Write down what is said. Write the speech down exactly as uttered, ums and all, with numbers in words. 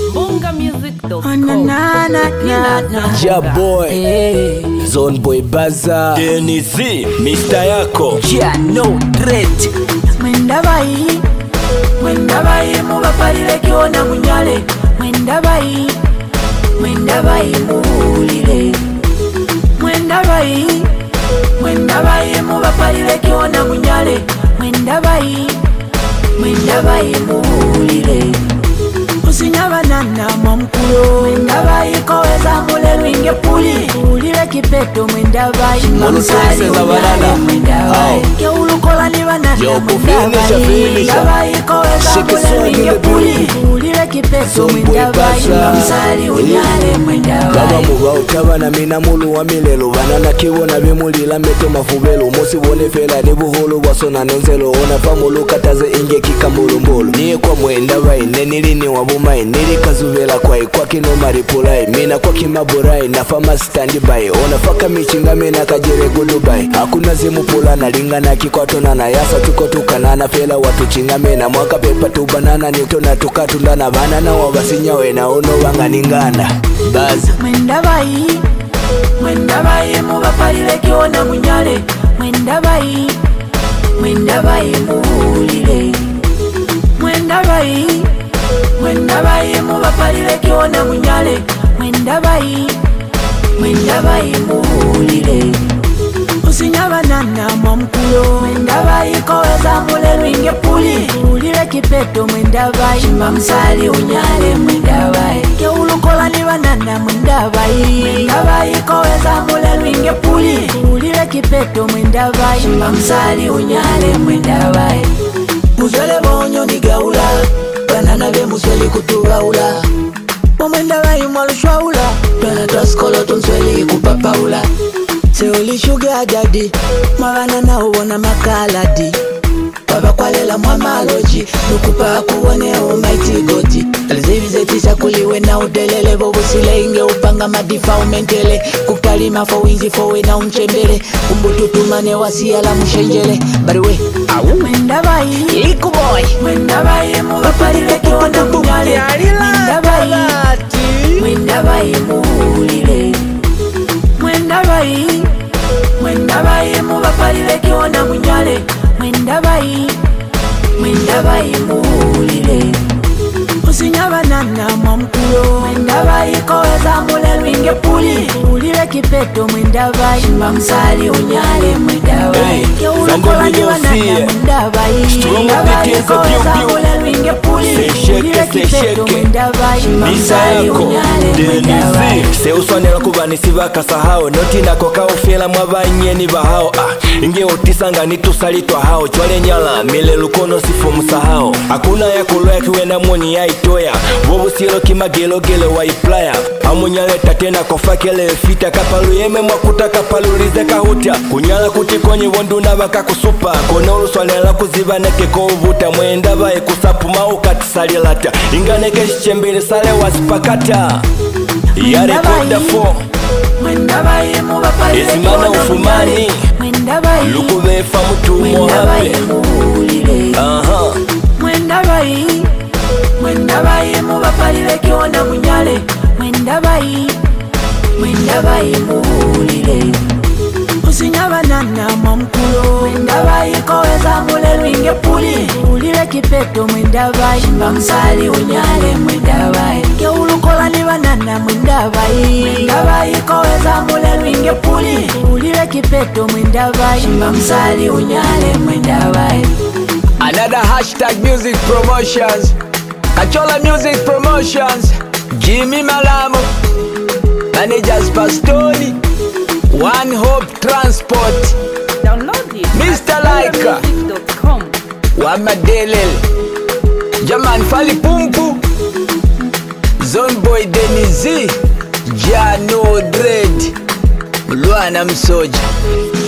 bonga music dot com. Ja boy, hey. Zone boy baza Denisi, mister yako Ja no dread. Mwenda bai, mwenda bai mubapalile kiona munyale. Mwenda bai, mwenda bai muhulile. Mwenda bai, mwenda bai mubapalile kiona munyale. Mwenda bai, mwenda bai muhulile. Usinyabanana mwamkulo. Mwenda bai koweza mulelu inge puli. Ulile kipeto mwenda bai mamsali unyale mwenda bai. Ke ulukola ni banana mwenda bai. Mwenda bai koweza mulelu inge puli. Ulile kipeto mwenda bai mamsali unyale mwenda bai. Baba muba utabana mina mulu wa milelo. Banana kiwona bimulila meto mafubelo. Mosi wone fela ni buhulu wasona nonzelo. Ona famulu kataze inge kikambulu mbulu. Niye kwa mwenda bai nenili ni wabumai. Nili kazuvela kwa kwa kino maripulai. Mina kwa kimaburai na fama standi bai. Ona faka michinga mina kajere gudubai. Hakuna zimu pula na linga na kikoto na yasa tuko tukanana fela watu chinga mena. Mwaka pepa tu banana ni tona tukatunda na banana wabasinya wena ono wanganingana. Baza Mwenda bai, mwenda bai mubapalile kiona munyale. Mwenda bai, mwenda bai muhulile. Mwenda bai, mwenda bai mubapalile kiona munyale. Mwenda bai, mwenda bai muhulile. Usinyabanana mwamkulo. Mwenda bai koweza mulelu inge puli. Ulile kipeto mwenda bai mamsali unyale mwenda bai. Ke ulukola ni banana mwenda bai. Mwenda bai koweza mulelu inge puli. Ulile kipeto mwenda bai mamsali unyale mwenda bai. Muzwele bonyo ni gaula. Banana be musweli kutugaula. Mwenda bai mwalushwaula. Dwana twaskolo tunsweli kupapaula. Seoli sugar daddy, mabana na uona makaladi. Baba kwalela mwamaloji, nukupa kuwane almighty godi. Alizivize tisa kuliwe na udelele, bobo sile inge upanga madifa umentele. Kukalima fo winzi fo we na unchembele. Kumbutu tumane wasiya la mshenjele. Bariwe, awu mwenda bai, liku boy. Mwenda bai mubapalile kiona munyale. Mwenda bai, mwenda bai muhulile. Mwenda bai, mwenda bai mubapalile kiona munyale. Mwenda bai, mwenda bai muhulile. Usinyabanana mwamkulo. Mwenda bai koweza mulelu inge puli. Ulile kipeto mwenda bai mamsali unyale mwenda bai. Ke ulukola ni banana mwenda bai. Mwenda bai koweza mulelu inge puli. Ulile kipeto mwenda bai mamsali unyale mwenda bai. Se uswanela kubanisi bakasahao. Noti nako kaufela mwabanye ni bahao. Ah, inge otisanga nitusalitwa hao. Chwale nyala milelu kono sifu musahao. Hakuna ya kuloya kiwena mwoni ya itoya. Wobu silo kima gelo gelo wa iplaya. Amunyale tatena kofakele fita. Kapalu yeme mwakuta kapalu lize kahutia. Kunyala kutikonye wondu na baka kusupa. Konolu swanela kuziba neke kovuta. Mwenda bae kusapu maukati salilata. Inganeke shichembele sale wasipakata. Yare konda fo Mwenda bai mubapalile Esimana ufumani Mwenda bai Lukubefa mutumo hape Aha Mwenda bai, mwenda bai mubapalile kiona munyale. Mwenda bai, mwenda bai muhulile. Usinyabanana mwamkulo. Mwenda bai koweza mulelu inge puli. Ulile kipeto mwenda bai mamsali unyale mwenda bai. Ke ulukola ni banana mwenda bai. Mwenda bai koweza mulelu inge puli. Ulile kipeto mwenda bai mamsali unyale mwenda bai. Another hashtag music promotions. Kachola music promotions. Jimmy Malamo. Managers Pastoni. One Hope Transport. Download it Mister at Laika. bonga music dot com. Wamadelel. Jaman Fali Pumpu. Zone boy Denisi. Ja no dread. Luana Msoja.